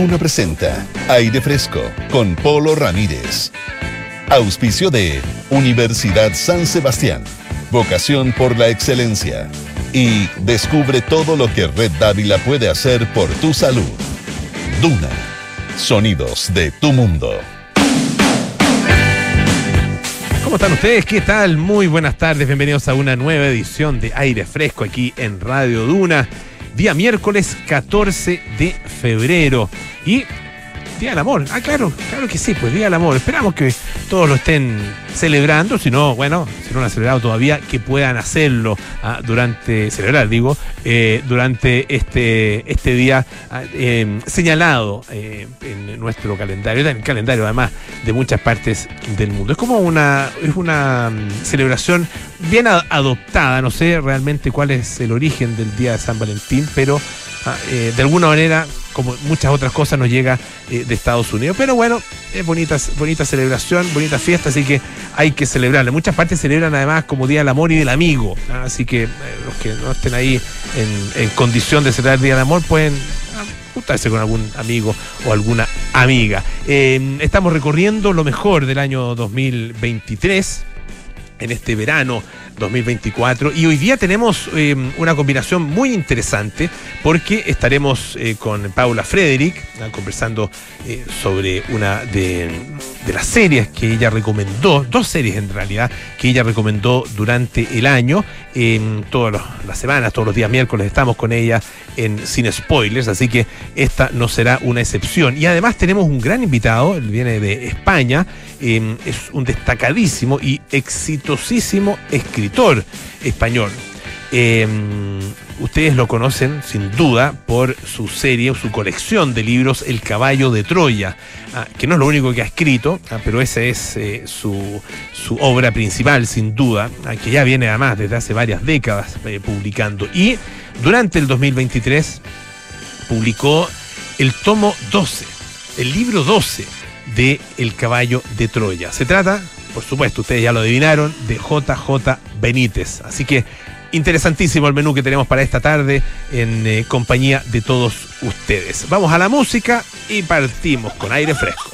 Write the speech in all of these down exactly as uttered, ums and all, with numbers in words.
Duna presenta Aire Fresco con Polo Ramírez. Auspicio de Universidad San Sebastián. Vocación por la excelencia. Y descubre todo lo que Red Dávila puede hacer por tu salud. Duna. Sonidos de tu mundo. ¿Cómo están ustedes? ¿Qué tal? Muy buenas tardes. Bienvenidos a una nueva edición de Aire Fresco aquí en Radio Duna. Día miércoles catorce de febrero. Y Día del Amor. Ah, claro, claro que sí, pues Día del Amor. Esperamos que todos lo estén celebrando. Si no, bueno, si no lo han celebrado todavía, que puedan hacerlo ah, durante, celebrar, digo, eh, durante este, este día ah, eh, señalado eh, en nuestro calendario, en el calendario además de muchas partes del mundo. Es como una, es una um, celebración bien ad- adoptada. No sé realmente cuál es el origen del Día de San Valentín, pero ah, eh, de alguna manera, como muchas otras cosas, nos llega eh, de Estados Unidos. Pero bueno, es bonita, bonita celebración, bonita fiesta, así que hay que celebrarla. En muchas partes celebran además como Día del Amor y del Amigo, ¿no? Así que eh, los que no estén ahí en, en condición de celebrar el Día del Amor pueden ah, juntarse con algún amigo o alguna amiga. Eh, estamos recorriendo lo mejor del año dos mil veintitrés en este verano dos mil veinticuatro, y hoy día tenemos eh, una combinación muy interesante porque estaremos eh, con Paula Frederick ¿no? conversando eh, sobre una de, de las series que ella recomendó, dos series en realidad que ella recomendó durante el año. Eh, todas las semanas, todos los días miércoles estamos con ella en Sin Spoilers, así que esta no será una excepción. Y además tenemos un gran invitado, él viene de España, eh, es un destacadísimo y exitosísimo escritor escritor español. Eh, ustedes lo conocen sin duda por su serie o su colección de libros El Caballo de Troya, ah, que no es lo único que ha escrito, ah, pero esa es eh, su, su obra principal sin duda, ah, que ya viene además desde hace varias décadas eh, publicando. Y durante el dos mil veintitrés publicó el tomo doce, el libro doce de El Caballo de Troya. Se trata, por supuesto, ustedes ya lo adivinaron, de J J Benítez. Así que interesantísimo el menú que tenemos para esta tarde en eh, compañía de todos ustedes. Vamos a la música y partimos con Aire Fresco.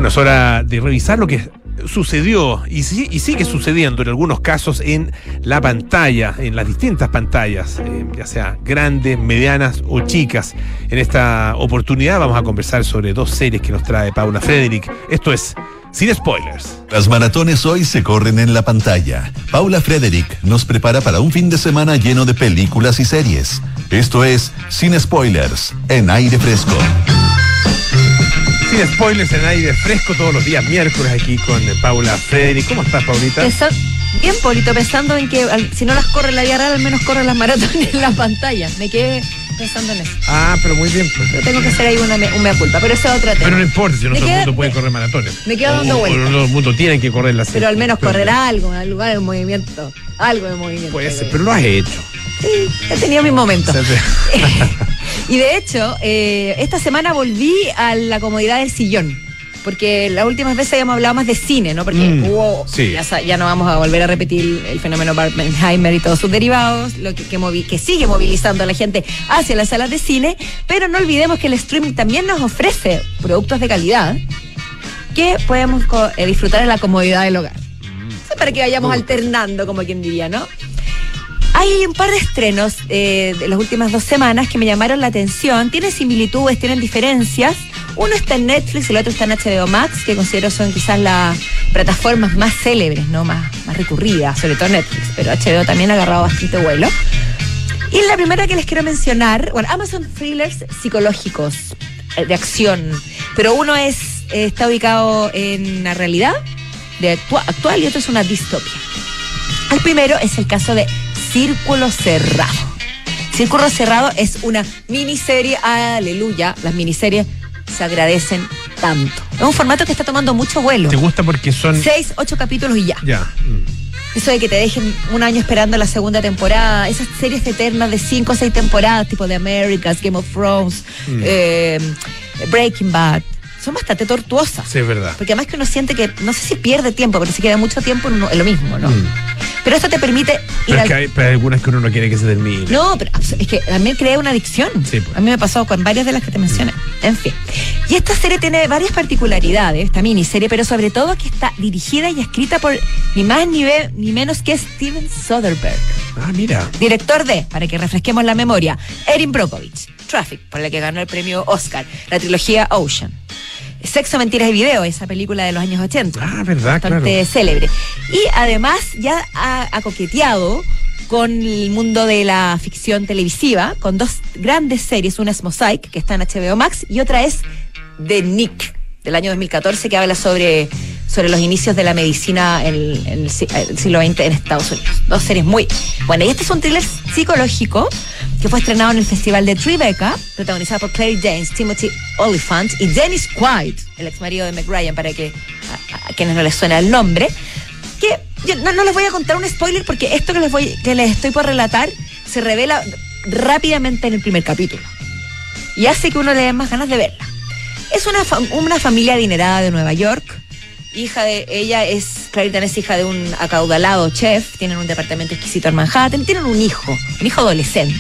Bueno, es hora de revisar lo que sucedió y, sí, y sigue sucediendo en algunos casos en la pantalla, en las distintas pantallas, eh, ya sea grandes, medianas o chicas. En esta oportunidad vamos a conversar sobre dos series que nos trae Paula Frederick. Esto es Sin Spoilers. Las maratones hoy se corren en la pantalla. Paula Frederick nos prepara para un fin de semana lleno de películas y series. Esto es Sin Spoilers, en Aire Fresco. Sin Spoilers, en Aire Fresco, todos los días miércoles aquí con Paula Frederick. ¿Cómo estás, Paulita? Pesa- Bien, Paulito, pensando en que al, si no las corre en la vida real, al menos corre las maratones en la pantalla. Me quedé pensando en eso. Ah, pero muy bien. Pues. Pero tengo que hacer ahí una, me- un mea culpa, pero ese es otro tema. Pero no importa, si no Me todo el queda- mundo puede me- correr maratones. me quedo dando O- o vueltas. No todo el mundo tiene que correr las Pero al menos correr algo, algo de movimiento. Algo de movimiento. Puede ser, pero lo has hecho. Sí, he tenido mis momentos. O sea, te- Y de hecho, eh, esta semana volví a la comodidad del sillón. Porque las últimas veces habíamos hablado más de cine, ¿no? Porque Mm, hubo, sí. ya, sa- ya no vamos a volver a repetir el fenómeno Barbenheimer y todos sus derivados, lo que, que, movi- que sigue movilizando a la gente hacia las salas de cine, pero no olvidemos que el streaming también nos ofrece productos de calidad que podemos co- eh, disfrutar en la comodidad del hogar. Eso para que vayamos Uh. alternando, como quien diría, ¿no? Hay un par de estrenos eh, de las últimas dos semanas que me llamaron la atención. Tienen similitudes, tienen diferencias. Uno está en Netflix y el otro está en H B O Max, que considero son quizás las plataformas más célebres, ¿no? Más, más recurridas, sobre todo Netflix, pero H B O también ha agarrado bastante vuelo. Y la primera que les quiero mencionar, bueno, Amazon Thrillers psicológicos, eh, de acción, pero uno es eh, está ubicado en la realidad de actua- actual y otro es una distopia. El primero es el caso de Círculo Cerrado. Círculo Cerrado es una miniserie, aleluya, las miniseries se agradecen tanto. Es un formato que está tomando mucho vuelo. ¿Te gusta porque son...? Seis, ocho capítulos y ya. Ya. Mm. Eso de que te dejen un año esperando la segunda temporada, esas series eternas de cinco o seis temporadas, tipo de Americas, Game of Thrones, Mm. eh, Breaking Bad, son bastante tortuosas. Sí, es verdad. Porque además que uno siente que, no sé si pierde tiempo, pero se queda mucho tiempo en, uno- en lo mismo, ¿no? Mm. Pero esto te permite ir Pero es al... que hay, pero hay algunas que uno no quiere que se termine. No, pero abs- es que también crea una adicción. Sí, pues. A mí me pasó con varias de las que te mencioné. En fin. Y esta serie tiene varias particularidades, esta miniserie, pero sobre todo que está dirigida y escrita por ni más ni, ve- ni menos que Steven Soderbergh. Ah, mira. Director de, para que refresquemos la memoria, Erin Brockovich, Traffic, por la que ganó el premio Oscar, la trilogía Ocean. Sexo, Mentiras y Video, esa película de los años ochenta. Ah, verdad, Bastante claro. célebre. Y además ya ha, ha coqueteado con el mundo de la ficción televisiva, con dos grandes series. Una es Mosaic, que está en H B O Max, y otra es The Nick, del año dos mil catorce, que habla sobre, sobre los inicios de la medicina en, en el, si- el siglo veinte en Estados Unidos. Dos series muy buenas. Y este es un thriller psicológico que fue estrenado en el Festival de Tribeca, protagonizado por Claire Danes, Timothy Olyphant y Dennis Quaid, el ex marido de Meg Ryan, para que a, a quienes no les suena el nombre. Que yo no, no les voy a contar un spoiler porque esto que les voy que les estoy por relatar se revela rápidamente en el primer capítulo y hace que uno le dé más ganas de verla. Es una, fa- una familia adinerada de Nueva York. Hija de ella es, Claire Danes es hija de un acaudalado chef, tienen un departamento exquisito en Manhattan, tienen un hijo, un hijo adolescente,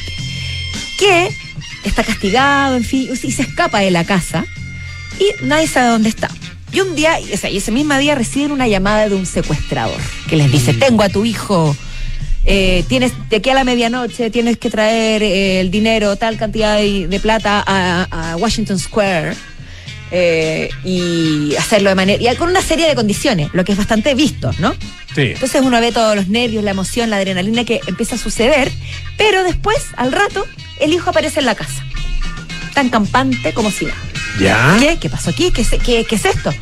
que está castigado, en fin, y se escapa de la casa y nadie sabe dónde está. Y un día, o sea, y ese mismo día reciben una llamada de un secuestrador que les dice, tengo a tu hijo, eh, tienes de aquí a la medianoche tienes que traer eh, el dinero, tal cantidad de, de plata a, a Washington Square. Eh, y hacerlo de manera, y con una serie de condiciones, lo que es bastante visto, ¿no? Sí. Entonces uno ve todos los nervios, la emoción, la adrenalina que empieza a suceder, pero después, al rato, el hijo aparece en la casa, tan campante como si nada. ¿Ya? ¿Qué? ¿Qué pasó aquí? ¿Qué, es- qué, qué es esto?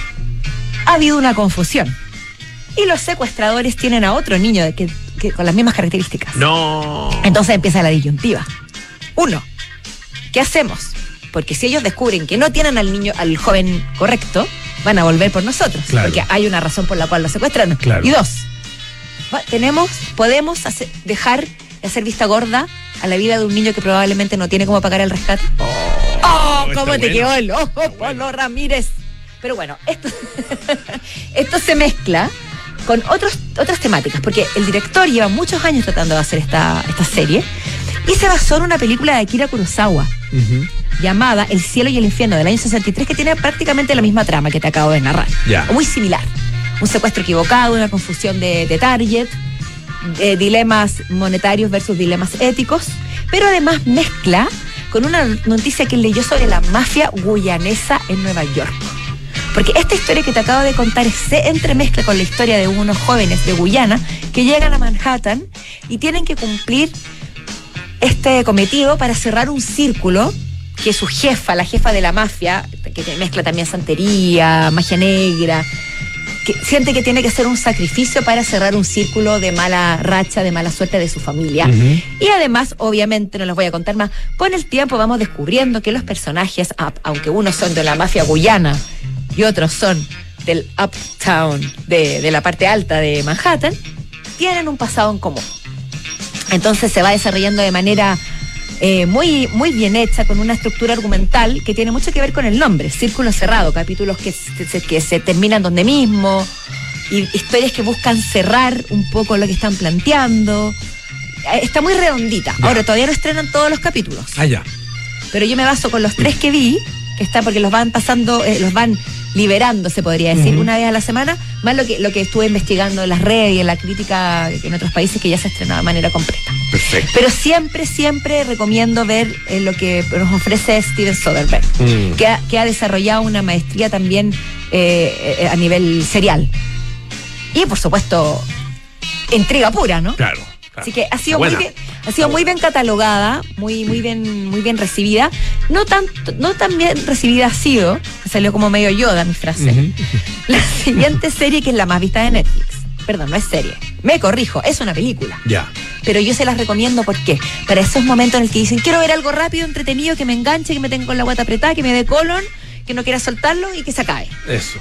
Ha habido una confusión. Y los secuestradores tienen a otro niño de que, que, con las mismas características. No. Entonces empieza la disyuntiva. Uno, ¿qué hacemos? Porque si ellos descubren que no tienen al niño, al joven correcto, van a volver por nosotros. Claro. Porque hay una razón por la cual lo secuestran. Claro. Y dos, va- tenemos, podemos hacer- dejar de hacer vista gorda a la vida de un niño que probablemente no tiene cómo pagar el rescate. ¡Oh! está ¿Cómo te bueno. quedó el ojo, Está bueno. Polo Ramírez? Pero bueno, esto, esto se mezcla con otros, otras temáticas, porque el director lleva muchos años tratando de hacer esta, esta serie y se basó en una película de Akira Kurosawa. Ujú. llamada El cielo y el infierno del año sesenta y tres, que tiene prácticamente la misma trama que te acabo de narrar. Ya. Muy similar. Un secuestro equivocado, una confusión de, de target, de dilemas monetarios versus dilemas éticos, pero además mezcla con una noticia que leyó sobre la mafia guyanesa en Nueva York. Porque esta historia que te acabo de contar se entremezcla con la historia de unos jóvenes de Guyana que llegan a Manhattan y tienen que cumplir este cometido para cerrar un círculo que su jefa, la jefa de la mafia, que mezcla también santería, magia negra, que siente que tiene que hacer un sacrificio para cerrar un círculo de mala racha, de mala suerte de su familia. Uh-huh. Y además, obviamente, no les voy a contar más, con el tiempo vamos descubriendo que los personajes, aunque unos son de la mafia guyana y otros son del uptown, de, de la parte alta de Manhattan, tienen un pasado en común. Entonces se va desarrollando de manera eh, muy, muy bien hecha, con una estructura argumental que tiene mucho que ver con el nombre, Círculo Cerrado, capítulos que se, que se terminan donde mismo, y historias que buscan cerrar un poco lo que están planteando. Está muy redondita. Ya. Ahora, todavía no estrenan todos los capítulos. Ah, ya. Pero yo me baso con los tres que vi, que está porque los van pasando, eh, los van liberando, se podría decir, uh-huh. una vez a la semana, más lo que lo que estuve investigando en las redes y en la crítica en otros países que ya se ha estrenado de manera completa. Perfecto. Pero siempre, siempre recomiendo ver eh, lo que nos ofrece Steven Soderbergh, uh-huh. que, ha, que ha desarrollado una maestría también eh, eh, a nivel serial. Y, por supuesto, intriga pura, ¿no? Claro. Así que ha sido muy bien, ha sido muy bien catalogada, muy, muy bien, muy bien recibida. No tan, no tan bien recibida ha sido, salió como medio Yoda mi frase. Uh-huh. La siguiente serie, que es la más vista de Netflix. Perdón, no es serie. Me corrijo, es una película. Ya. Yeah. Pero yo se las recomiendo porque para esos momentos en el que dicen quiero ver algo rápido, entretenido, que me enganche, que me tenga con la guata apretada, que me dé colon, que no quiera soltarlo y que se acabe. Eso.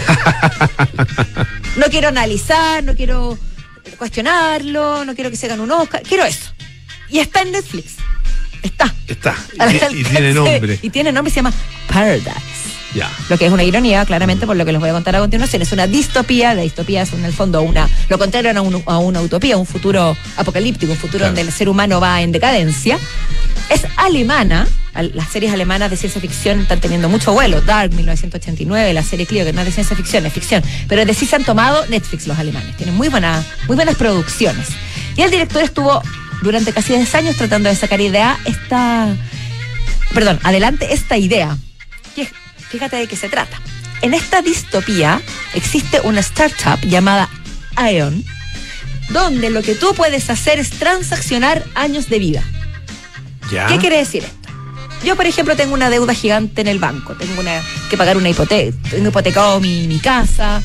No quiero analizar, no quiero cuestionarlo, no quiero que se gane un Oscar, quiero eso. Y está en Netflix. Está. Está. Y, y tiene nombre. Y tiene nombre, se llama Paradise. Ya. Lo que es una ironía, claramente, por lo que les voy a contar a continuación. Es una distopía. La distopía es en el fondo una, lo contrario a, un, a una utopía, un futuro apocalíptico, un futuro claro. donde el ser humano va en decadencia. Es alemana. Las series alemanas de ciencia ficción están teniendo mucho vuelo. Dark, mil novecientos ochenta y nueve, la serie Clio, que no es de ciencia ficción, es ficción. Pero de sí se han tomado Netflix los alemanes. Tienen muy, buena, muy buenas producciones. Y el director estuvo durante casi diez años tratando de sacar idea esta... Perdón, adelante esta idea. Que, fíjate de qué se trata. En esta distopía existe una startup llamada Ion, donde lo que tú puedes hacer es transaccionar años de vida. ¿Ya? ¿Qué quiere decir esto? Yo, por ejemplo, tengo una deuda gigante en el banco. Tengo una, que pagar una hipoteca. Tengo hipotecado mi, mi casa.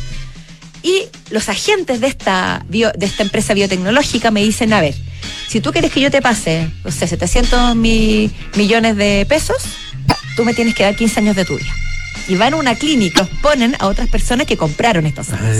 Y los agentes de esta, bio, de esta empresa biotecnológica me dicen, a ver, si tú quieres que yo te pase, no sé, setecientos mil millones de pesos, tú me tienes que dar quince años de tu vida. Y van a una clínica, ponen a otras personas que compraron estos años.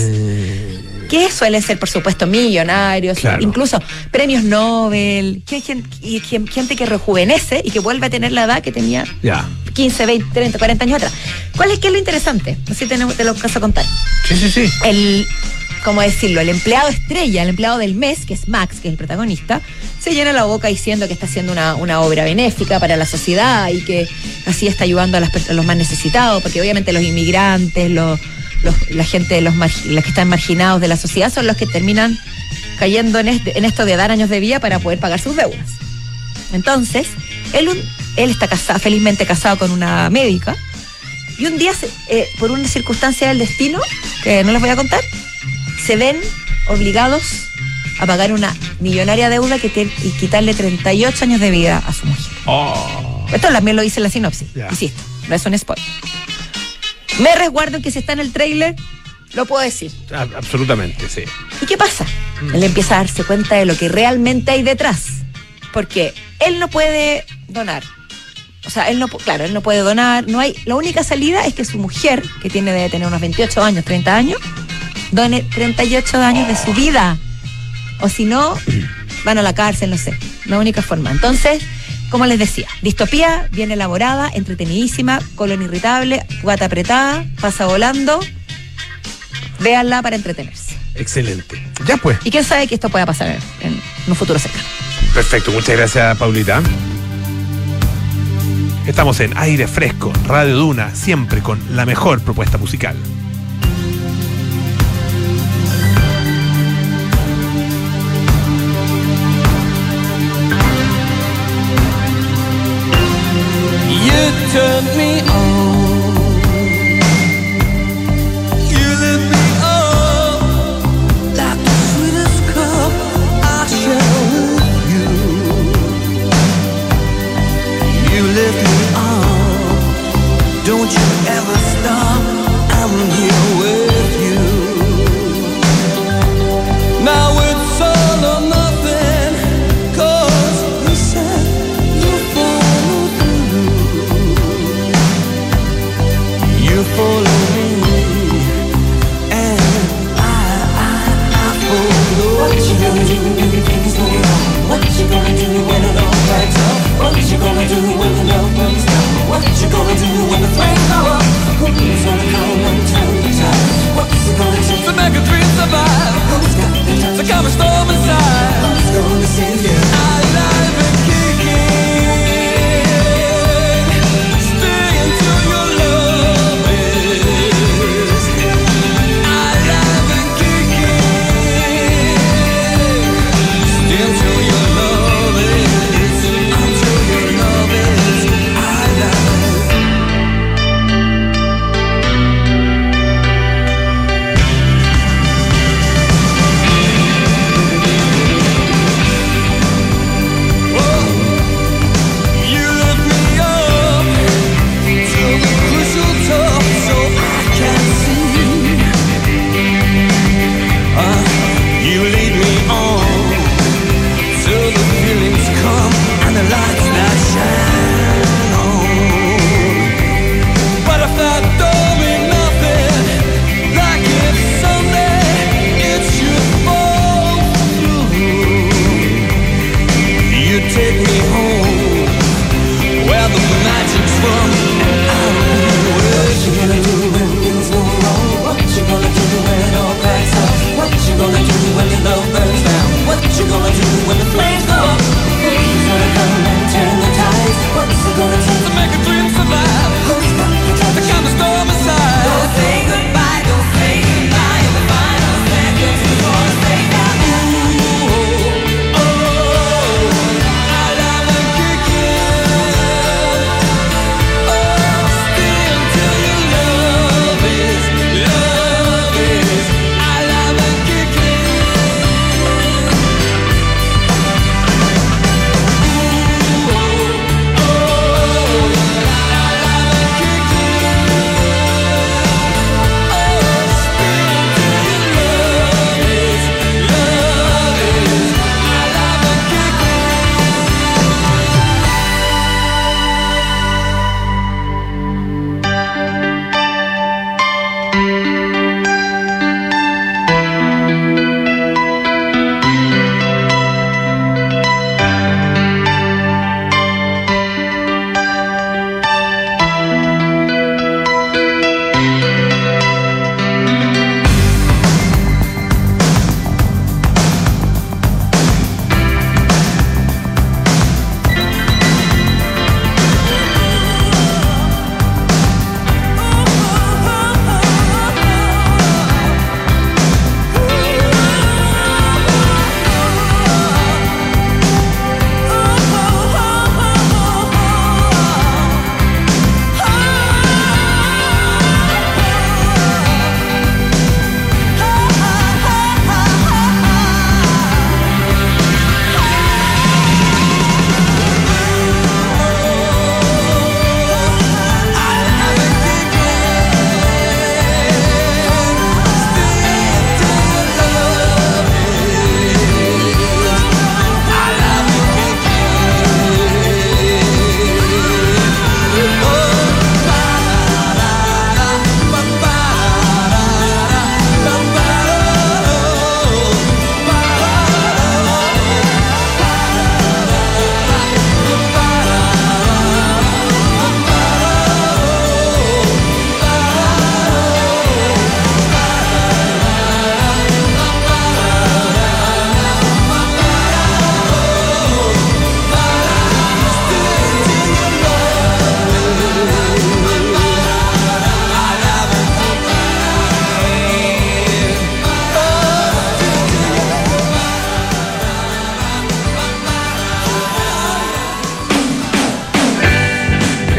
Que suelen ser, por supuesto, millonarios, claro. incluso premios Nobel, y gente que rejuvenece y que vuelve a tener la edad que tenía ya. quince, veinte, treinta, cuarenta años atrás. ¿Cuál es, qué es lo interesante? Así te, te lo paso a contar. Sí, sí, sí. El, ¿cómo decirlo? El empleado estrella, el empleado del mes, que es Max, que es el protagonista, se llena la boca diciendo que está haciendo una, una obra benéfica para la sociedad y que así está ayudando a, las, a los más necesitados, porque obviamente los inmigrantes, los... Los, la gente, los, los que están marginados de la sociedad son los que terminan cayendo en, este, en esto de dar años de vida para poder pagar sus deudas. Entonces, él, él está casado, felizmente casado con una médica, y un día, eh, por una circunstancia del destino, que no les voy a contar, se ven obligados a pagar una millonaria deuda que te, y quitarle treinta y ocho años de vida a su mujer. Oh. Esto también lo dice en la sinopsis, yeah. insisto, no es un spoiler. Me resguardo en que si está en el tráiler, lo puedo decir. Ah, absolutamente, sí. ¿Y qué pasa? Mm. Él empieza a darse cuenta de lo que realmente hay detrás. Porque él no puede donar. O sea, él no, claro, él no puede donar. No hay, la única salida es que su mujer, que tiene debe tener unos veintiocho años, treinta años, done treinta y ocho años de su vida. O si no, van a la cárcel, no sé. La única forma. Entonces, como les decía, distopía bien elaborada, entretenidísima, colon irritable, guata apretada, pasa volando. Véanla para entretenerse. Excelente. Ya pues. Y quién sabe que esto pueda pasar en, en un futuro cercano. Perfecto, muchas gracias, Paulita. Estamos en Aire Fresco, Radio Duna, siempre con la mejor propuesta musical. You turned me on. You lit me up like the sweetest cup I share with you. You lift me up. Don't you ever stop. I'm here with you. Now it's all or nothing, 'cause you said you follow through.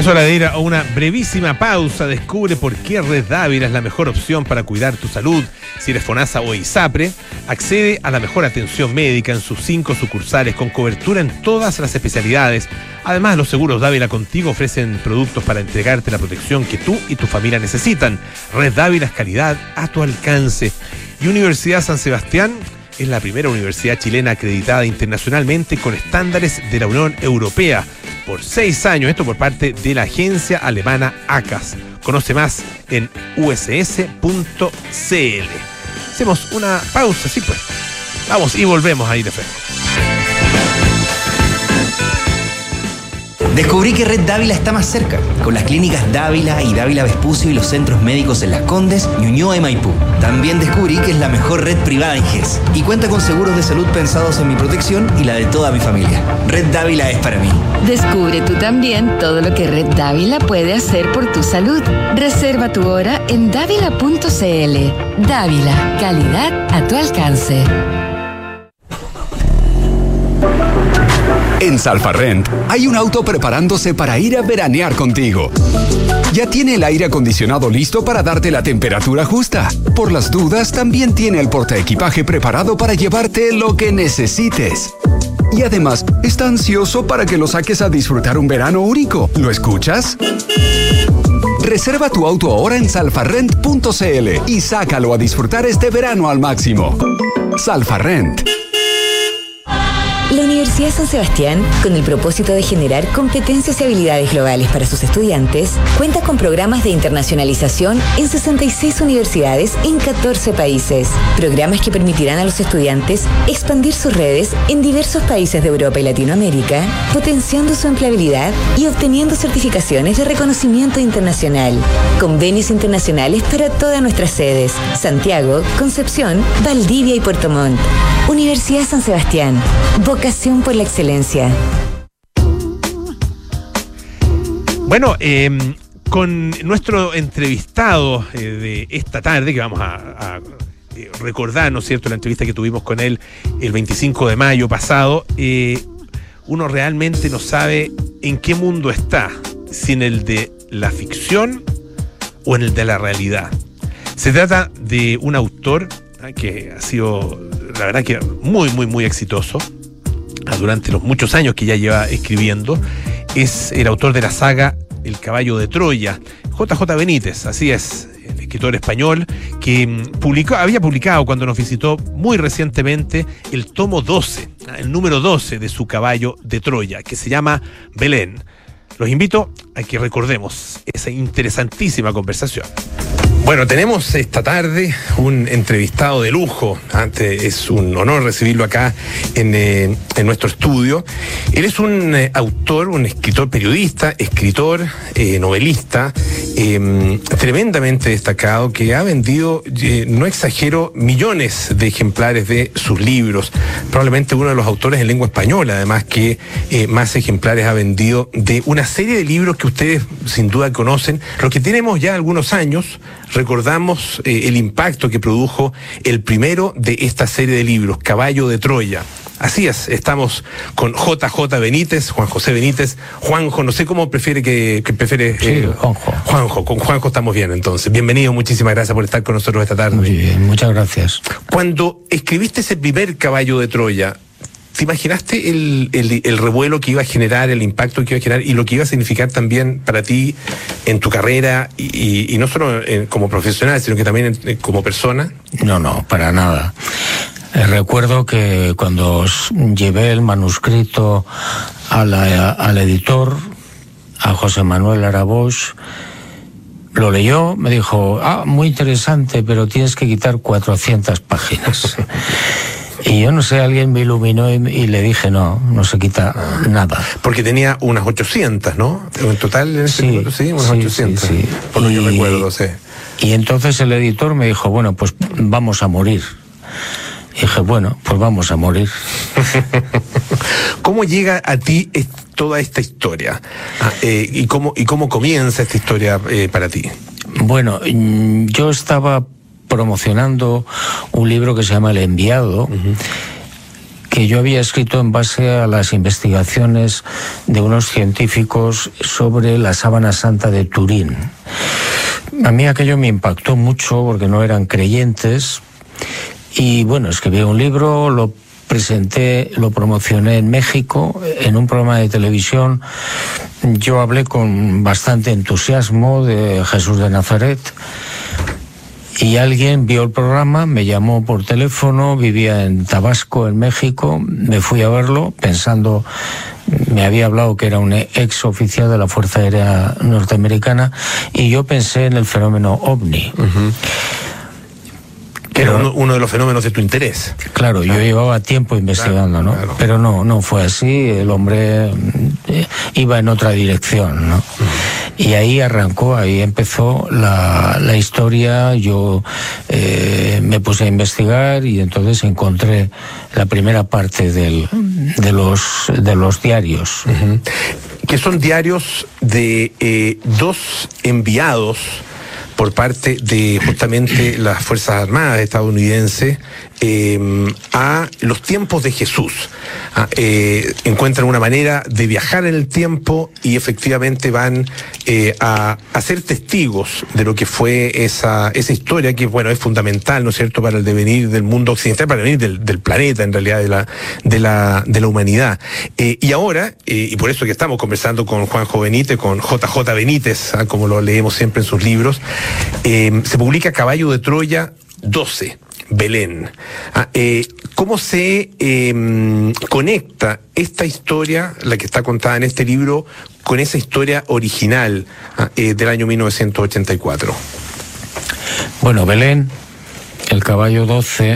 Es hora de ir a una brevísima pausa. Descubre por qué Red Dávila es la mejor opción para cuidar tu salud. Si eres FONASA o ISAPRE, accede a la mejor atención médica en sus cinco sucursales con cobertura en todas las especialidades. Además, los seguros Dávila Contigo ofrecen productos para entregarte la protección que tú y tu familia necesitan. Red Dávila es calidad a tu alcance. Y Universidad San Sebastián es la primera universidad chilena acreditada internacionalmente con estándares de la Unión Europea por seis años, esto por parte de la agencia alemana A C A S. Conoce más en u s s punto c l. Hacemos una pausa, sí pues. Vamos y volvemos a Aire Fresco. Descubrí que Red Dávila está más cerca, con las clínicas Dávila y Dávila Vespucio y los centros médicos en Las Condes, Ñuñoa y Maipú. También descubrí que es la mejor red privada en G E S y cuenta con seguros de salud pensados en mi protección y la de toda mi familia. Red Dávila es para mí. Descubre tú también todo lo que Red Dávila puede hacer por tu salud. Reserva tu hora en dávila punto c l. Dávila, calidad a tu alcance. En Salfarrent hay un auto preparándose para ir a veranear contigo. Ya tiene el aire acondicionado listo para darte la temperatura justa. Por las dudas, también tiene el portaequipaje preparado para llevarte lo que necesites. Y además, está ansioso para que lo saques a disfrutar un verano único. ¿Lo escuchas? Reserva tu auto ahora en salfarrent punto c l y sácalo a disfrutar este verano al máximo. Salfarrent. La Universidad San Sebastián, con el propósito de generar competencias y habilidades globales para sus estudiantes, cuenta con programas de internacionalización en sesenta y seis universidades en catorce países. Programas que permitirán a los estudiantes expandir sus redes en diversos países de Europa y Latinoamérica, potenciando su empleabilidad y obteniendo certificaciones de reconocimiento internacional. Convenios internacionales para todas nuestras sedes: Santiago, Concepción, Valdivia y Puerto Montt. Universidad San Sebastián. Vocación por la excelencia. Bueno, eh, con nuestro entrevistado eh, de esta tarde, que vamos a, a eh, recordar, ¿no es cierto?, la entrevista que tuvimos con él el veinticinco de mayo pasado, eh, uno realmente no sabe en qué mundo está, si en el de la ficción o en el de la realidad. Se trata de un autor ¿eh? que ha sido, la verdad, que muy, muy, muy exitoso durante los muchos años que ya lleva escribiendo. Es el autor de la saga El caballo de Troya, J J Benítez, así es, el escritor español que publicó, había publicado cuando nos visitó muy recientemente el tomo doce, el número doce de su Caballo de Troya, que se llama Belén. Los invito a que recordemos esa interesantísima conversación. Bueno, tenemos esta tarde un entrevistado de lujo. Antes es un honor recibirlo acá en, eh, en nuestro estudio. Él es un eh, autor, un escritor periodista, escritor, eh, novelista, eh, tremendamente destacado, que ha vendido, eh, no exagero, millones de ejemplares de sus libros. Probablemente uno de los autores en lengua española, además, que eh, más ejemplares ha vendido de una serie de libros que ustedes sin duda conocen, los que tenemos ya algunos años. Recordamos eh, el impacto que produjo el primero de esta serie de libros, Caballo de Troya. Así es, estamos con J J Benítez, Juan José Benítez. Juanjo, no sé cómo prefiere que, que prefiere. Sí, eh, Juanjo. Juanjo, con Juanjo estamos bien entonces. Bienvenido, muchísimas gracias por estar con nosotros esta tarde. Muy bien, muchas gracias. Cuando escribiste ese primer Caballo de Troya, ¿te imaginaste el, el, el revuelo que iba a generar, el impacto que iba a generar y lo que iba a significar también para ti en tu carrera y, y, y no solo en, como profesional, sino que también en, como persona? No, no, para nada. Eh, recuerdo que cuando os llevé el manuscrito a la, al editor, a José Manuel Arabosch, lo leyó, me dijo, ah, muy interesante, pero tienes que quitar cuatrocientas páginas. Y yo no sé, alguien me iluminó y, y le dije, no, no se quita nada. Porque tenía unas ochocientas, ¿no? En total, en este sí, momento, sí, unas sí, ochocientas. Sí, sí. Por lo que y, yo recuerdo, sí. Y entonces el editor me dijo, bueno, pues vamos a morir. Y dije, bueno, pues vamos a morir. ¿Cómo llega a ti toda esta historia? Ah, eh, y, cómo, ¿Y cómo comienza esta historia eh, para ti? Bueno, yo estaba promocionando un libro que se llama El Enviado, uh-huh. que yo había escrito en base a las investigaciones de unos científicos sobre la sábana santa de Turín. A mí aquello me impactó mucho porque no eran creyentes y bueno, escribí un libro, lo presenté, lo promocioné en México, en un programa de televisión. Yo hablé con bastante entusiasmo de Jesús de Nazaret y alguien vio el programa, me llamó por teléfono, vivía en Tabasco, en México, me fui a verlo pensando, me había hablado que era un ex oficial de la Fuerza Aérea Norteamericana y yo pensé en el fenómeno ovni. Uh-huh. Que era uno, uno de los fenómenos de tu interés. Claro, yo llevaba tiempo investigando, claro, ¿no? Claro. Pero no, no fue así, el hombre eh, iba en otra dirección, ¿no? Uh-huh. Y ahí arrancó, ahí empezó la, la historia, yo eh, me puse a investigar y entonces encontré la primera parte del, de, los, de los diarios. Uh-huh. Que son diarios de eh, dos enviados por parte de justamente las Fuerzas Armadas estadounidenses eh, a los tiempos de Jesús. Ah, eh, encuentran una manera de viajar en el tiempo y efectivamente van eh, a, a ser testigos de lo que fue esa, esa historia que, bueno, es fundamental, ¿no es cierto?, para el devenir del mundo occidental, para el devenir del, del planeta, en realidad, de la, de la, de la humanidad. Eh, y ahora, eh, y por eso que estamos conversando con Juanjo Benítez, con J J Benítez, ah, como lo leemos siempre en sus libros, eh, se publica Caballo de Troya doce. Belén. Ah, eh, ¿Cómo se eh, conecta esta historia, la que está contada en este libro, con esa historia original ah, eh, del año mil novecientos ochenta y cuatro? Bueno, Belén, el caballo doce,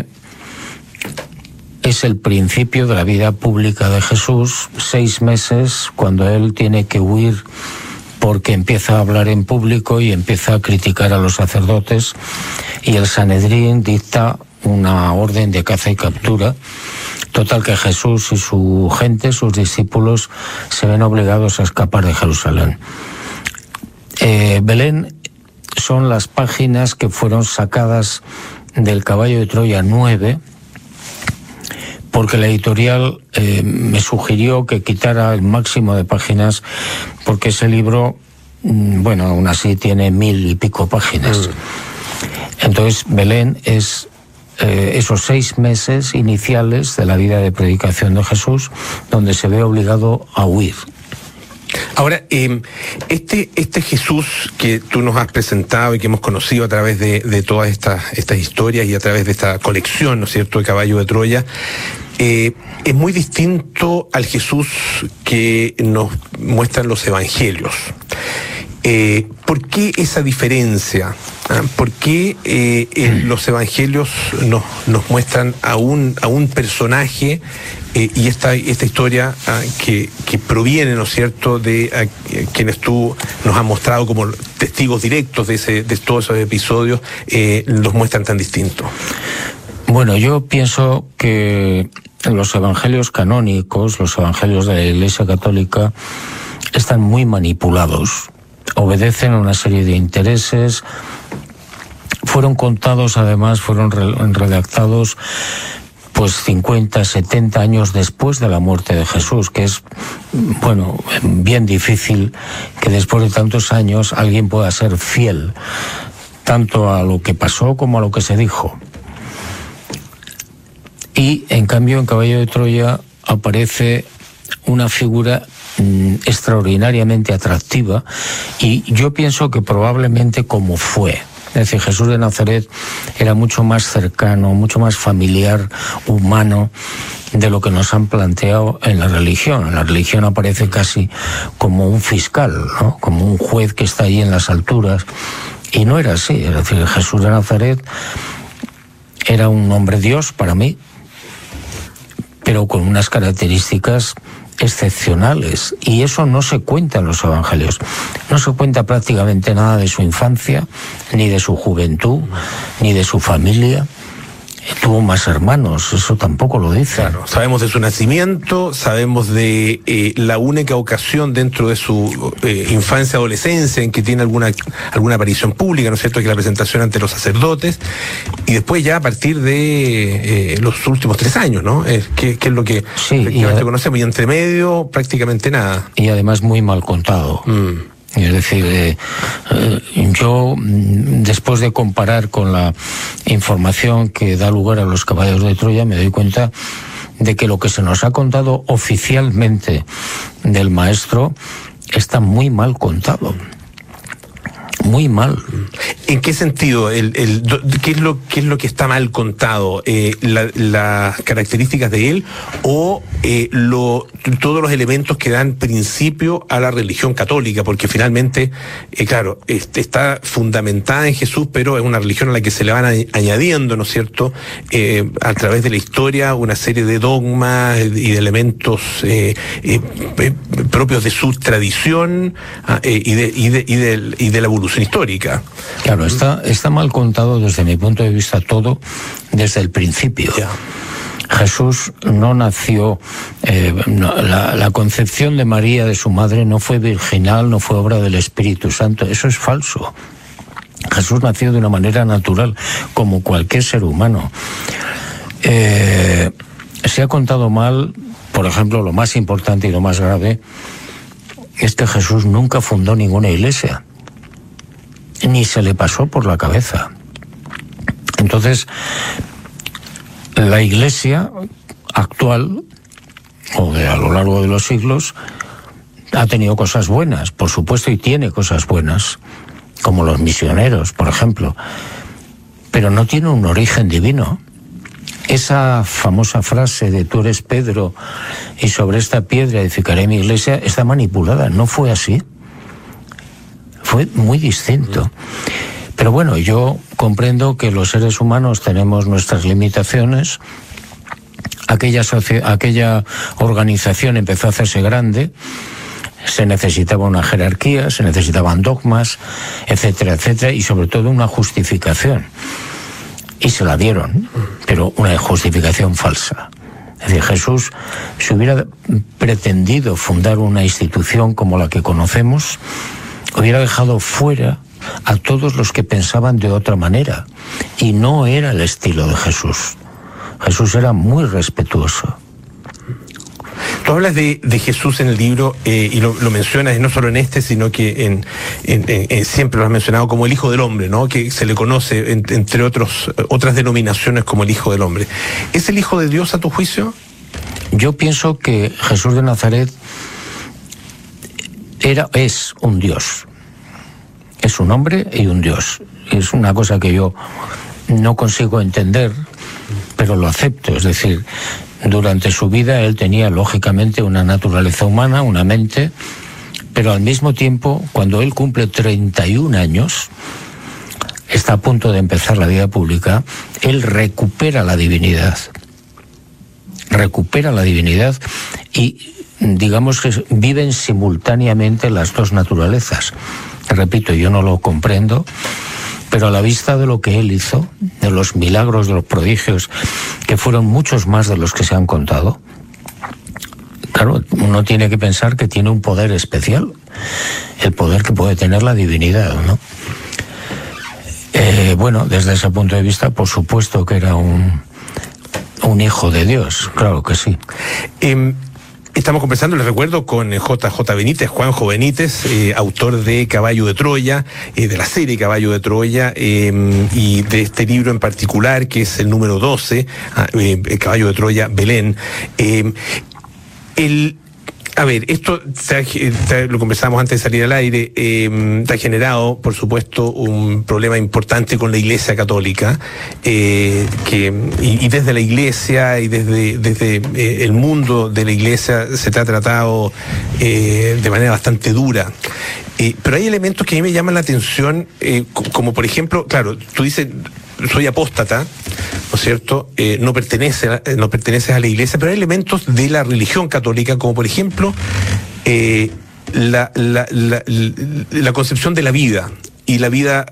es el principio de la vida pública de Jesús, seis meses cuando él tiene que huir porque empieza a hablar en público y empieza a criticar a los sacerdotes y el Sanedrín dicta una orden de caza y captura. Total que Jesús y su gente, sus discípulos, se ven obligados a escapar de Jerusalén. Eh, Belén son las páginas que fueron sacadas del Caballo de Troya nueve, porque la editorial eh, me sugirió que quitara el máximo de páginas, porque ese libro, bueno, aún así tiene mil y pico páginas. Mm. Entonces, Belén es eh, esos seis meses iniciales de la vida de predicación de Jesús, donde se ve obligado a huir. Ahora, eh, este, este Jesús que tú nos has presentado y que hemos conocido a través de, de todas estas, estas historias y a través de esta colección, ¿no es cierto?, de Caballo de Troya, eh, es muy distinto al Jesús que nos muestran los evangelios. Eh, ¿Por qué esa diferencia? ¿Ah? ¿Por qué eh, en los evangelios nos, nos muestran a un, a un personaje eh, y esta, esta historia ah, que, que proviene, ¿no es cierto?, de ah, quienes tú nos has mostrado como testigos directos de, ese, de todos esos episodios, eh, los muestran tan distintos? Bueno, yo pienso que los evangelios canónicos, los evangelios de la Iglesia Católica, están muy manipulados. Obedecen a una serie de intereses, fueron contados, además, fueron redactados pues cincuenta, setenta años después de la muerte de Jesús, que es, bueno, bien difícil que después de tantos años alguien pueda ser fiel, tanto a lo que pasó como a lo que se dijo. Y, en cambio, en Caballo de Troya aparece una figura extraordinariamente atractiva y yo pienso que probablemente como fue. Es decir, Jesús de Nazaret era mucho más cercano, mucho más familiar, humano, de lo que nos han planteado en la religión. En la religión aparece casi como un fiscal, ¿no?, como un juez que está ahí en las alturas, y no era así. Es decir, Jesús de Nazaret era un hombre Dios para mí, pero con unas características excepcionales, y eso no se cuenta en los evangelios. No se cuenta prácticamente nada de su infancia, ni de su juventud, ni de su familia. tuvo más hermanos, eso tampoco lo dice. Claro, sabemos de su nacimiento, sabemos de eh, la única ocasión dentro de su eh, infancia, adolescencia, en que tiene alguna alguna aparición pública, ¿no es cierto?, que es la presentación ante los sacerdotes, y después ya a partir de eh, los últimos tres años, ¿no? Eh, que, que es lo que sí, efectivamente y conocemos, y entre medio prácticamente nada. Y además muy mal contado. Mm. Es decir, eh, eh, yo, después de comparar con la información que da lugar a los caballos de Troya, me doy cuenta de que lo que se nos ha contado oficialmente del maestro está muy mal contado. Muy mal. ¿En qué sentido? El, el, ¿qué, es lo, ¿Qué es lo que está mal contado? Eh, la, ¿Las características de él o eh, lo, todos los elementos que dan principio a la religión católica? Porque finalmente, eh, claro, este, está fundamentada en Jesús, pero es una religión a la que se le van a, añadiendo, ¿no es cierto?, eh, a través de la historia, una serie de dogmas y de elementos eh, eh, eh, propios de su tradición eh, y, de, y, de, y, de, y de la evolución histórica. Claro, está, está mal contado desde mi punto de vista todo desde el principio. Yeah. Jesús no nació, eh, no, la, la concepción de María, de su madre, no fue virginal, no fue obra del Espíritu Santo, eso es falso. Jesús nació de una manera natural, como cualquier ser humano. Eh, se ha contado mal, por ejemplo, lo más importante y lo más grave, es que Jesús nunca fundó ninguna iglesia. Ni se le pasó por la cabeza. Entonces, la Iglesia actual, o de a lo largo de los siglos, ha tenido cosas buenas, por supuesto, y tiene cosas buenas, como los misioneros, por ejemplo, pero no tiene un origen divino. Esa famosa frase de tú eres Pedro y sobre esta piedra edificaré mi iglesia está manipulada, no fue así. Fue muy distinto. Pero bueno, yo comprendo que los seres humanos tenemos nuestras limitaciones. Aquella, aquella organización empezó a hacerse grande, se necesitaba una jerarquía, se necesitaban dogmas, etcétera, etcétera, y sobre todo una justificación. Y se la dieron, pero una justificación falsa. Es decir, Jesús, si hubiera pretendido fundar una institución como la que conocemos, hubiera dejado fuera a todos los que pensaban de otra manera. Y no era el estilo de Jesús. Jesús era muy respetuoso. Tú hablas de, de Jesús en el libro eh, y lo, lo mencionas no solo en este, sino que en, en, en, siempre lo has mencionado como el Hijo del Hombre, ¿no? Que se le conoce en, entre otros otras denominaciones como el Hijo del Hombre. ¿Es el Hijo de Dios a tu juicio? Yo pienso que Jesús de Nazaret era, es un Dios. Es un hombre y un Dios. Es una cosa que yo no consigo entender, pero lo acepto. Es decir, durante su vida él tenía lógicamente una naturaleza humana, una mente, pero al mismo tiempo, cuando él cumple treinta y un años, está a punto de empezar la vida pública, él recupera la divinidad. Recupera la divinidad y digamos que viven simultáneamente las dos naturalezas. Repito, yo no lo comprendo, pero a la vista de lo que él hizo, de los milagros, de los prodigios, que fueron muchos más de los que se han contado, claro, uno tiene que pensar que tiene un poder especial, el poder que puede tener la divinidad, ¿no? Eh, bueno, desde ese punto de vista, por supuesto que era un, un hijo de Dios, claro que sí. Eh... Estamos conversando, les recuerdo, con J J Benítez, Juanjo Benítez, eh, autor de Caballo de Troya, eh, de la serie Caballo de Troya, eh, y de este libro en particular, que es el número doce, eh, Caballo de Troya, Belén. Eh, el... A ver, esto te ha, te, lo conversamos antes de salir al aire, eh, te ha generado, por supuesto, un problema importante con la Iglesia Católica, eh, que y, y desde la Iglesia y desde, desde eh, el mundo de la Iglesia se te ha tratado eh, de manera bastante dura. Eh, pero hay elementos que a mí me llaman la atención, eh, como por ejemplo, claro, tú dices, soy apóstata, ¿no es cierto? Eh, no pertenece, no perteneces a la Iglesia, pero hay elementos de la religión católica, como por ejemplo eh, la, la, la, la concepción de la vida y la vida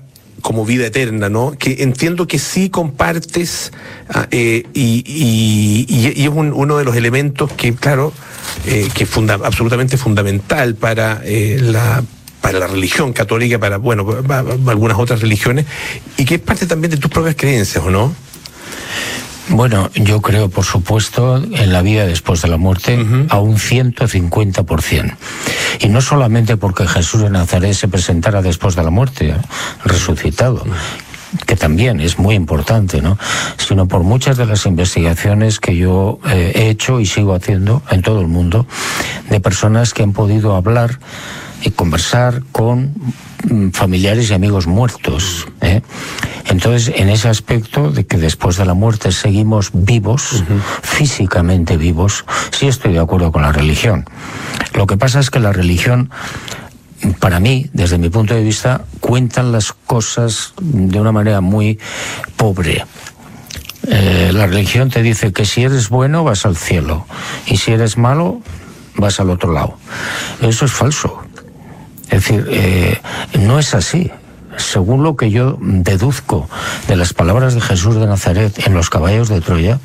como vida eterna, ¿no? Que entiendo que sí compartes eh, y, y, y es un, uno de los elementos que, claro, eh, que es funda, absolutamente fundamental para eh, la para la religión católica, para, bueno, para, para algunas otras religiones, y que es parte también de tus propias creencias, ¿o no? Bueno, yo creo, por supuesto, en la vida después de la muerte, uh-huh, a un ciento cincuenta por ciento. Y no solamente porque Jesús de Nazaret se presentara después de la muerte, ¿eh? resucitado, que también es muy importante, ¿no? Sino por muchas de las investigaciones que yo eh, he hecho y sigo haciendo en todo el mundo, de personas que han podido hablar y conversar con familiares y amigos muertos, ¿eh? Entonces, en ese aspecto de que después de la muerte seguimos vivos, uh-huh, físicamente vivos, sí estoy de acuerdo con la religión. Lo que pasa es que la religión, para mí, desde mi punto de vista, cuentan las cosas de una manera muy pobre. Eh, la religión te dice que si eres bueno vas al cielo y si eres malo vas al otro lado. Eso es falso. Es decir, eh, no es así. Según lo que yo deduzco de las palabras de Jesús de Nazaret en los caballos de Troya,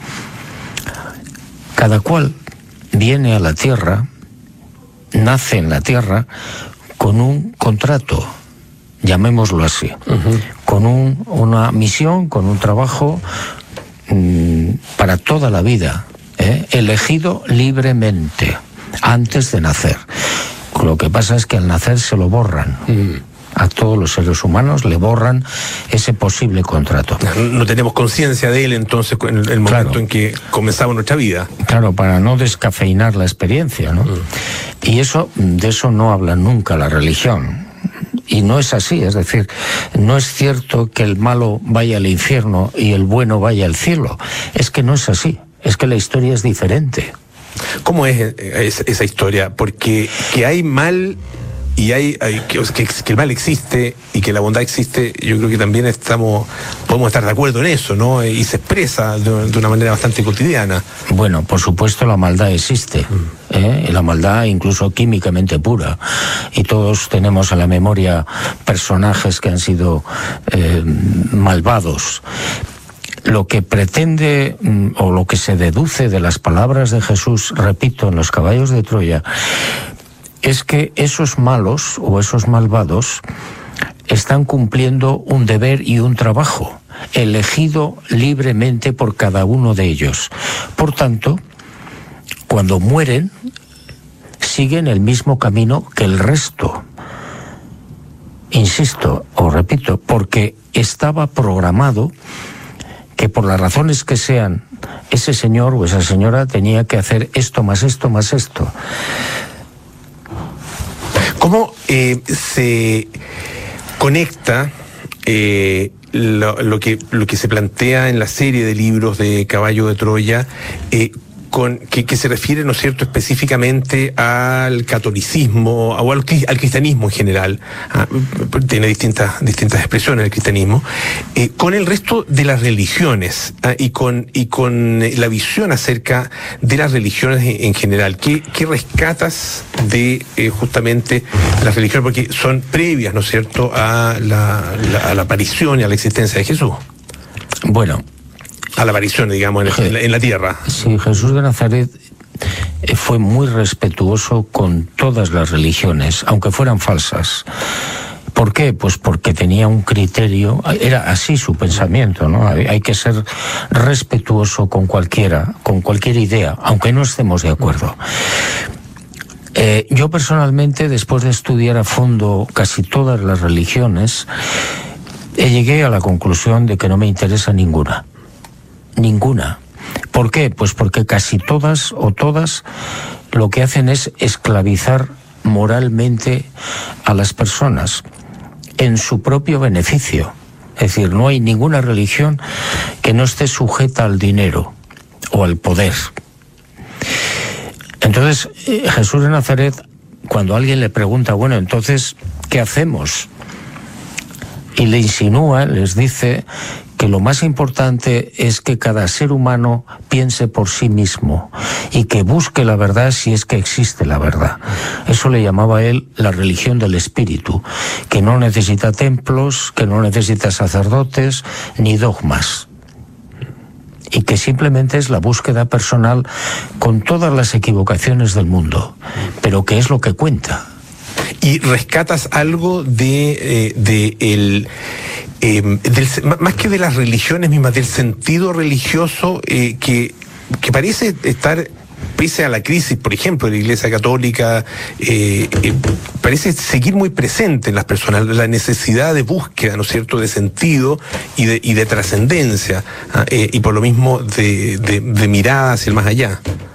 cada cual viene a la tierra, nace en la tierra con un contrato, llamémoslo así, uh-huh, con un, una misión, con un trabajo mmm, para toda la vida, ¿eh? elegido libremente antes de nacer. Lo que pasa es que al nacer se lo borran. Uh-huh. A todos los seres humanos le borran ese posible contrato. No tenemos conciencia de él entonces en el momento, claro, en que comenzamos nuestra vida. Claro, para no descafeinar la experiencia, ¿no? Mm. Y eso, de eso no habla nunca la religión. Y no es así, es decir, no es cierto que el malo vaya al infierno y el bueno vaya al cielo. Es que no es así, es que la historia es diferente. ¿Cómo es esa historia? Porque que hay mal y hay, hay que, que, que el mal existe y que la bondad existe, yo creo que también estamos podemos estar de acuerdo en eso, ¿no? Y se expresa de, de una manera bastante cotidiana. Bueno, por supuesto la maldad existe, ¿eh? Y la maldad incluso químicamente pura, y todos tenemos en la memoria personajes que han sido eh, malvados. Lo que pretende o lo que se deduce de las palabras de Jesús, repito, en los caballos de Troya, es que esos malos o esos malvados están cumpliendo un deber y un trabajo elegido libremente por cada uno de ellos. Por tanto, cuando mueren, siguen el mismo camino que el resto. Insisto, o repito, porque estaba programado que por las razones que sean, ese señor o esa señora tenía que hacer esto más esto más esto. ¿Cómo eh, se conecta eh, lo, lo, que, lo que se plantea en la serie de libros de Caballo de Troya eh, con que, que se refiere, ¿no es cierto?, específicamente al catolicismo o al, al cristianismo en general? Ah, tiene distintas distintas expresiones el cristianismo, eh, con el resto de las religiones, ah, y con y con la visión acerca de las religiones en, en general. ¿Qué, qué rescatas de eh, justamente las religiones? Porque son previas, ¿no es cierto?, a la, la, a la aparición y a la existencia de Jesús. Bueno, a la aparición, digamos, en la, en la tierra. Sí, Jesús de Nazaret fue muy respetuoso con todas las religiones, aunque fueran falsas. ¿Por qué? Pues porque tenía un criterio, era así su pensamiento, ¿no? Hay que ser respetuoso con cualquiera, con cualquier idea, aunque no estemos de acuerdo. Eh, yo personalmente, después de estudiar a fondo casi todas las religiones, eh, llegué a la conclusión de que no me interesa ninguna. Ninguna. ¿Por qué? Pues porque casi todas o todas lo que hacen es esclavizar moralmente a las personas en su propio beneficio. Es decir, no hay ninguna religión que no esté sujeta al dinero o al poder. Entonces, Jesús de Nazaret, cuando alguien le pregunta, bueno, entonces, ¿qué hacemos? Y le insinúa, les dice que lo más importante es que cada ser humano piense por sí mismo y que busque la verdad si es que existe la verdad. Eso le llamaba él la religión del espíritu, que no necesita templos, que no necesita sacerdotes ni dogmas, y que simplemente es la búsqueda personal con todas las equivocaciones del mundo, pero que es lo que cuenta. Y rescatas algo de, eh, de el, eh, del, más que de las religiones mismas, del sentido religioso eh, que, que parece estar, pese a la crisis, por ejemplo, de la Iglesia Católica, eh, eh, parece seguir muy presente en las personas, la necesidad de búsqueda, ¿no es cierto?, de sentido y de, y de trascendencia, eh, y por lo mismo de, de, de mirada hacia el más allá.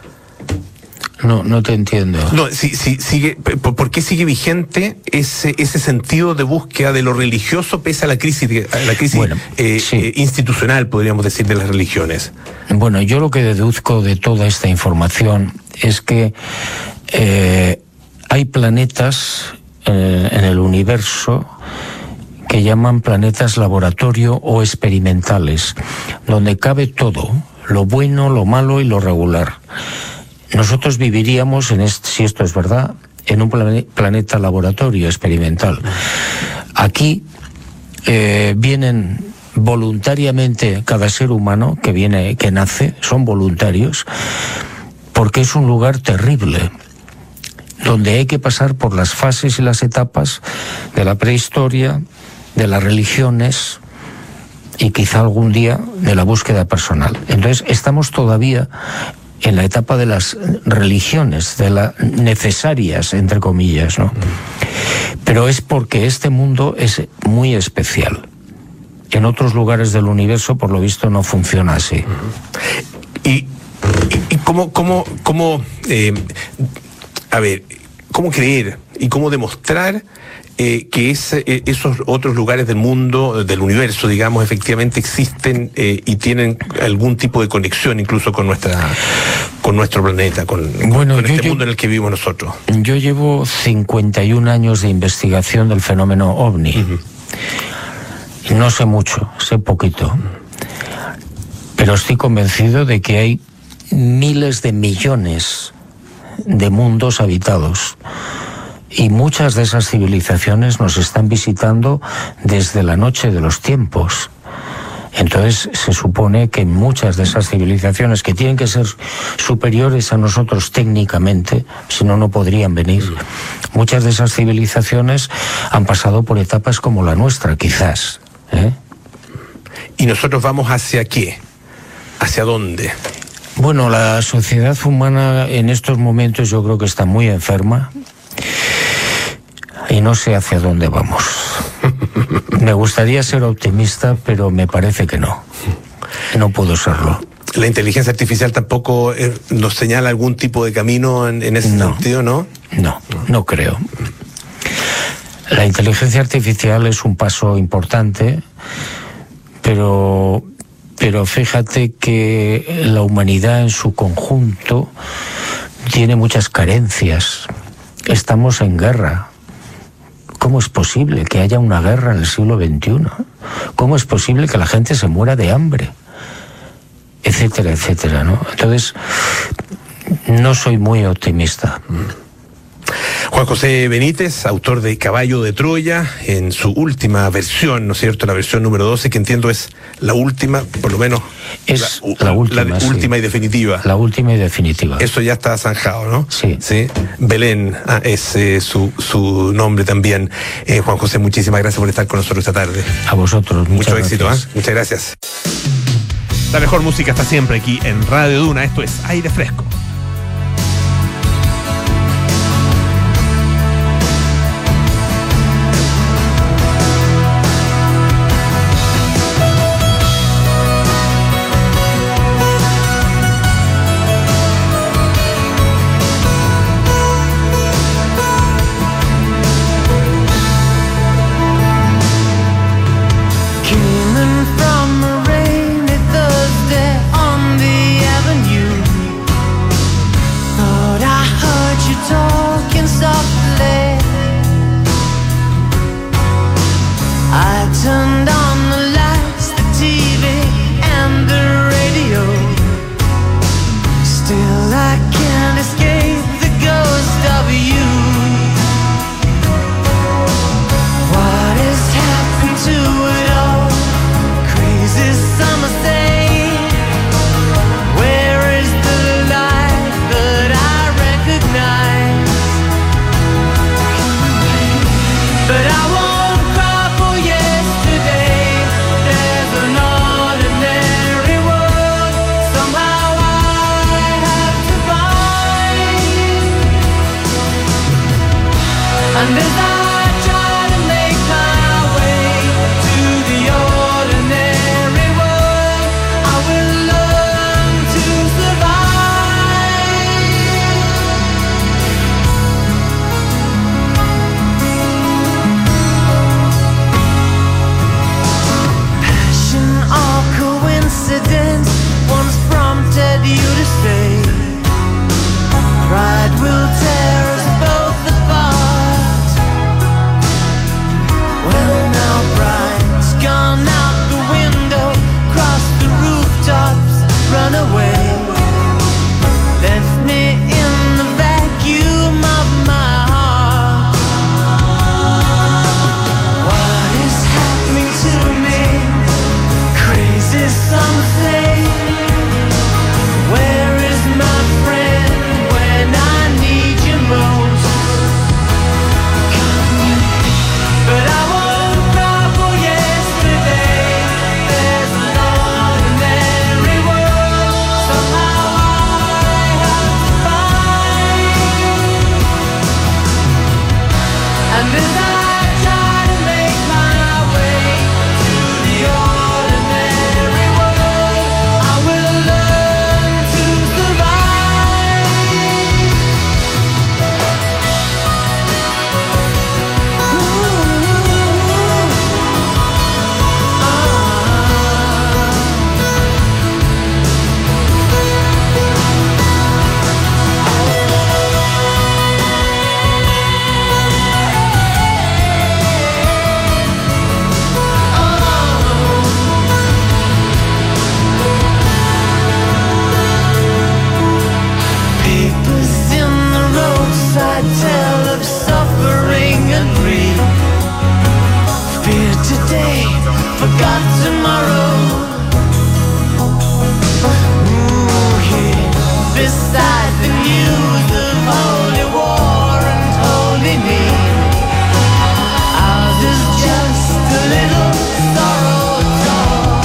No, no te entiendo. No, si, si, sigue, ¿por qué sigue vigente ese, ese sentido de búsqueda de lo religioso pese a la crisis, a la crisis bueno, eh, sí. eh, institucional, podríamos decir, de las religiones? Bueno, yo lo que deduzco de toda esta información es que eh, hay planetas eh, en el universo que llaman planetas laboratorio o experimentales, donde cabe todo, lo bueno, lo malo y lo regular. Nosotros viviríamos, en este, si esto es verdad, en un planeta laboratorio experimental. Aquí eh, vienen voluntariamente cada ser humano que viene, que nace, son voluntarios, porque es un lugar terrible, donde hay que pasar por las fases y las etapas de la prehistoria, de las religiones y quizá algún día de la búsqueda personal. Entonces estamos todavía en la etapa de las religiones, de las necesarias, entre comillas, ¿no? Pero es porque este mundo es muy especial. En otros lugares del universo, por lo visto, no funciona así. Y, y, y cómo, cómo, cómo eh, a ver, cómo creer y cómo demostrar Eh, que es, eh, esos otros lugares del mundo, del universo, digamos, efectivamente existen eh, y tienen algún tipo de conexión incluso con nuestra, con nuestro planeta, con, bueno, con este yo, mundo en el que vivimos nosotros. Yo llevo cincuenta y un años de investigación del fenómeno ovni. Uh-huh. No sé mucho, sé poquito, pero estoy convencido de que hay miles de millones de mundos habitados. Y muchas de esas civilizaciones nos están visitando desde la noche de los tiempos. Entonces se supone que muchas de esas civilizaciones, que tienen que ser superiores a nosotros técnicamente, si no, no podrían venir, muchas de esas civilizaciones han pasado por etapas como la nuestra, quizás. ¿eh? ¿Y nosotros vamos hacia qué? ¿Hacia dónde? Bueno, la sociedad humana en estos momentos yo creo que está muy enferma. Y no sé hacia dónde vamos. Me gustaría ser optimista, pero me parece que no. No puedo serlo. ¿La inteligencia artificial tampoco eh, nos señala algún tipo de camino en, en ese no, sentido, no? No, no creo. La inteligencia artificial es un paso importante, pero, pero fíjate que la humanidad en su conjunto tiene muchas carencias. Estamos en guerra. ¿Cómo es posible que haya una guerra en el siglo veintiuno? ¿Cómo es posible que la gente se muera de hambre? Etcétera, etcétera, ¿no? Entonces, no soy muy optimista. Juan José Benítez, autor de Caballo de Troya, en su última versión, ¿no es cierto? La versión número doce, que entiendo es la última, por lo menos. Es la, la última. La sí. última y definitiva. La última y definitiva. Eso ya está zanjado, ¿no? Sí. Sí. Belén ah, es eh, su, su nombre también. Eh, Juan José, muchísimas gracias por estar con nosotros esta tarde. A vosotros. Mucho éxito, gracias. ¿eh? Muchas gracias. La mejor música está siempre aquí en Radio Duna. Esto es Aire Fresco. From a rainy Thursday on the avenue, And as I try to make my way to the ordinary world, I will learn to survive. Passion or coincidence once prompted you to stay. Pride will tear us both apart. Well, now pride's gone out the window, cross the rooftops, run away. Left me in the vacuum of my heart. What is happening to me? Crazy some say. Where is my friend when I need you most? But I won't cry for yesterday. There's an ordinary world somehow I have to find. And as I try to make my way to the ordinary world, I will learn to survive. Papers in the roadside tell of suffering and grief. Fear today, forgot tomorrow. Ooh, here beside the news of holy war and holy need. Ours is just a little sorrow talk.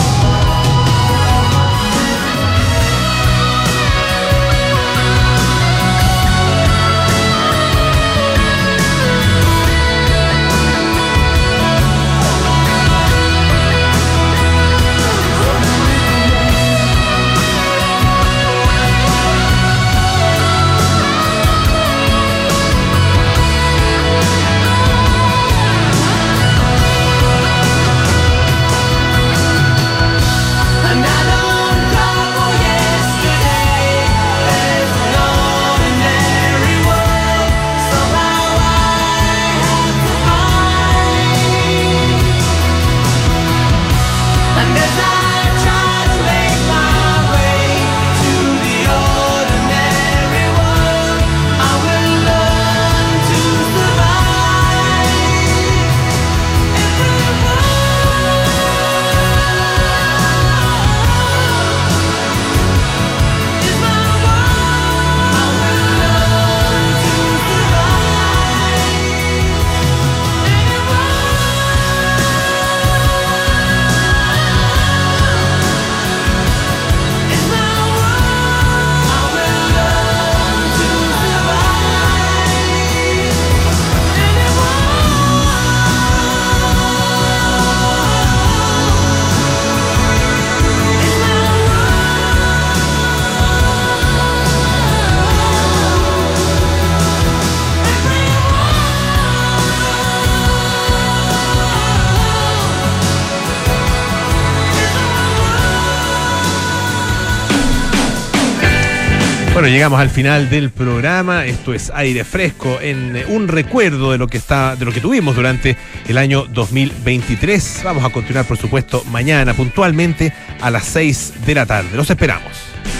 And I don't cry for yesterday. There's an ordinary world somehow I have to find. And as I try to make my way to the ordinary world, I will learn to survive. Every world is my world. I will learn to survive. Any world is my world. I will learn to survive. Any Bueno, llegamos al final del programa. Esto es Aire Fresco, en eh, un recuerdo de lo que está, de lo que tuvimos durante el año dos mil veintitrés. Vamos a continuar, por supuesto, mañana puntualmente a las seis de la tarde. Los esperamos.